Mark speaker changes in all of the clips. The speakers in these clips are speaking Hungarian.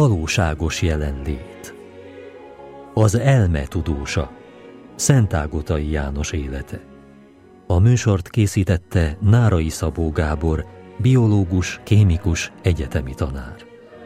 Speaker 1: valóságos jelenlét. Az elme tudósa, Szentágotai János élete. A műsort készítette Nárai Szabó Gábor, biológus, kémikus, egyetemi tanár.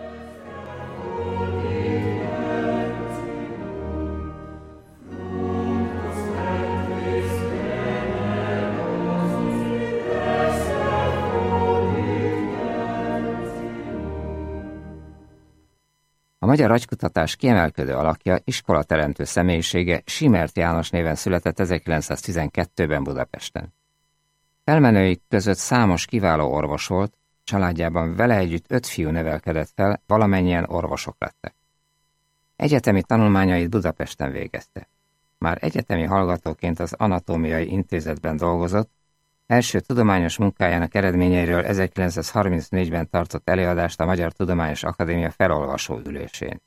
Speaker 2: A magyar agykutatás kiemelkedő alakja, iskolateremtő személyisége Simert János néven született 1912-ben Budapesten. Felmenőik között számos kiváló orvos volt, családjában vele együtt 5 fiú nevelkedett fel, valamennyien orvosok lettek. Egyetemi tanulmányait Budapesten végezte. Már egyetemi hallgatóként az Anatómiai Intézetben dolgozott, első tudományos munkájának eredményeiről 1934-ben tartott előadást a Magyar Tudományos Akadémia felolvasó ülésén.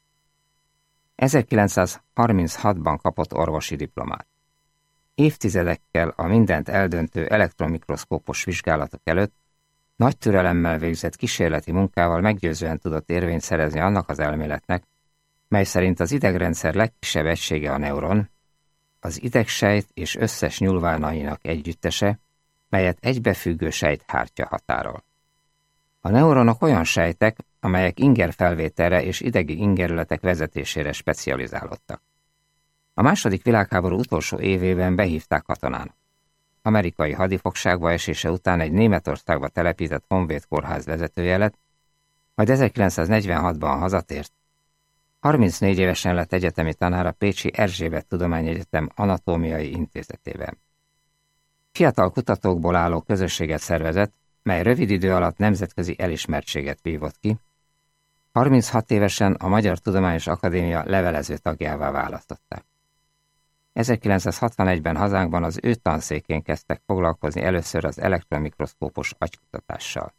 Speaker 2: 1936-ban kapott orvosi diplomát. Évtizedekkel a mindent eldöntő elektronmikroszkópos vizsgálatok előtt nagy türelemmel végzett kísérleti munkával meggyőzően tudott érvényt szerezni annak az elméletnek, mely szerint az idegrendszer legkisebb egysége a neuron, az idegsejt és összes nyúlvánainak együttese, melyet egybefüggő sejthártya határol. A neuronok olyan sejtek, amelyek ingerfelvételre és idegi ingerületek vezetésére specializálódtak. A második világháború utolsó évében behívták katonának. Amerikai hadifogságba esése után egy Németországba telepített honvéd kórház vezetője lett, majd 1946-ban hazatért. 34 évesen lett egyetemi tanár a Pécsi Erzsébet Tudományegyetem Anatómiai Intézetében. Fiatal kutatókból álló közösséget szervezett, mely rövid idő alatt nemzetközi elismertséget vívott ki. 36 évesen a Magyar Tudományos Akadémia levelező tagjává választották. 1961-ben hazánkban az ő tanszékén kezdtek foglalkozni először az elektronmikroszkópos agykutatással.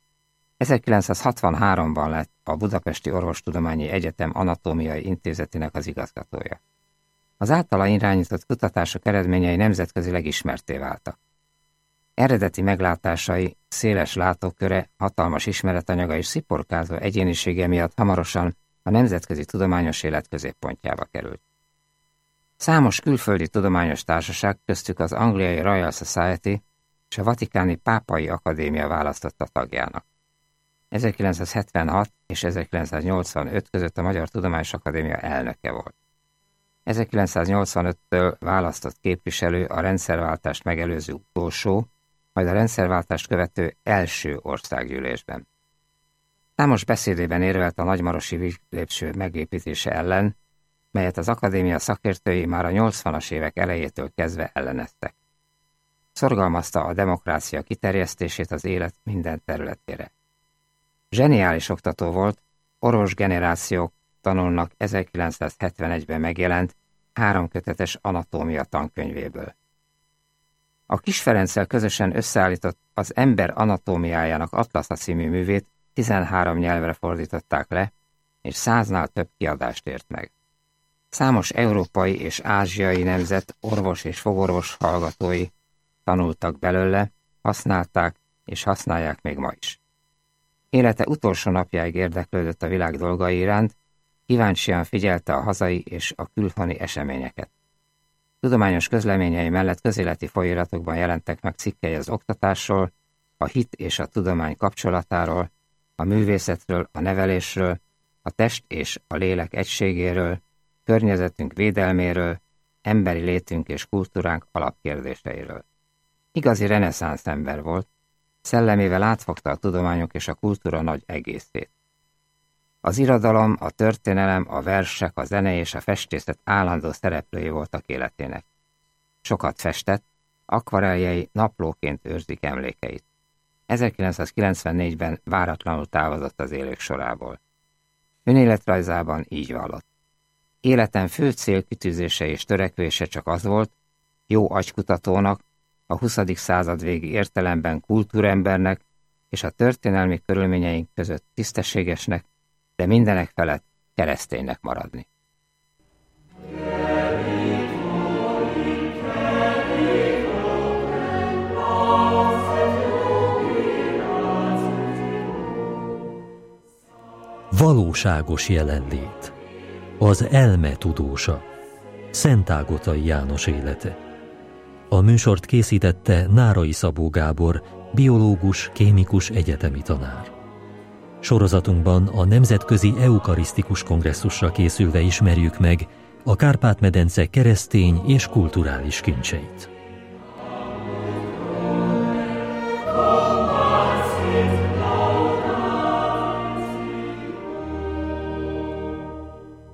Speaker 2: 1963-ban lett a Budapesti Orvostudományi Egyetem Anatómiai Intézetének az igazgatója. Az általa irányított kutatások eredményei nemzetközileg ismertté váltak. Eredeti meglátásai, széles látóköre, hatalmas ismeretanyaga és sziporkázó egyénisége miatt hamarosan a nemzetközi tudományos élet középpontjába került. Számos külföldi tudományos társaság, köztük az angliai Royal Society és a vatikáni Pápai Akadémia választotta tagjának. 1976 és 1985 között a Magyar Tudományos Akadémia elnöke volt. 1985-től választott képviselő a rendszerváltást megelőző utolsó, majd a rendszerváltást követő első országgyűlésben. Számos beszédében érvelt a nagymarosi vízlépcső megépítése ellen, melyet az akadémia szakértői már a 80-as évek elejétől kezdve elleneztek. Szorgalmazta a demokrácia kiterjesztését az élet minden területére. Zseniális oktató volt, orvos generációk tanulnak 1971-ben megjelent 3 kötetes anatómia tankönyvéből. A Kiss Ferenccel közösen összeállított az Ember anatómiájának Atlasza című művét 13 nyelvre fordították le, és 100-nál több kiadást ért meg. Számos európai és ázsiai nemzet orvos és fogorvos hallgatói tanultak belőle, használták és használják még ma is. Élete utolsó napjáig érdeklődött a világ dolgai iránt, kíváncsian figyelte a hazai és a külhoni eseményeket. Tudományos közleményei mellett közéleti folyóiratokban jelentek meg cikkei az oktatásról, a hit és a tudomány kapcsolatáról, a művészetről, a nevelésről, a test és a lélek egységéről, környezetünk védelméről, emberi létünk és kultúránk alapkérdéseiről. Igazi reneszánsz ember volt, szellemével átfogta a tudományok és a kultúra nagy egészét. Az irodalom, a történelem, a versek, a zene és a festészet állandó szereplői voltak életének. Sokat festett, akvareljei naplóként őrzik emlékeit. 1994-ben váratlanul távozott az élők sorából. Önéletrajzában így vallott. Életem fő célkitűzése és törekvése csak az volt, jó agykutatónak, a 20. század végi értelemben kultúrembernek és a történelmi körülményeink között tisztességesnek, de mindenek felett kereszténynek maradni.
Speaker 1: Valóságos jelenlét. Az elme tudósa. Szentágotai János élete. A műsort készítette Nárai Szabó Gábor, biológus, kémikus egyetemi tanár. Sorozatunkban a Nemzetközi Eukarisztikus Kongresszusra készülve ismerjük meg a Kárpát-medence keresztény és kulturális kincseit.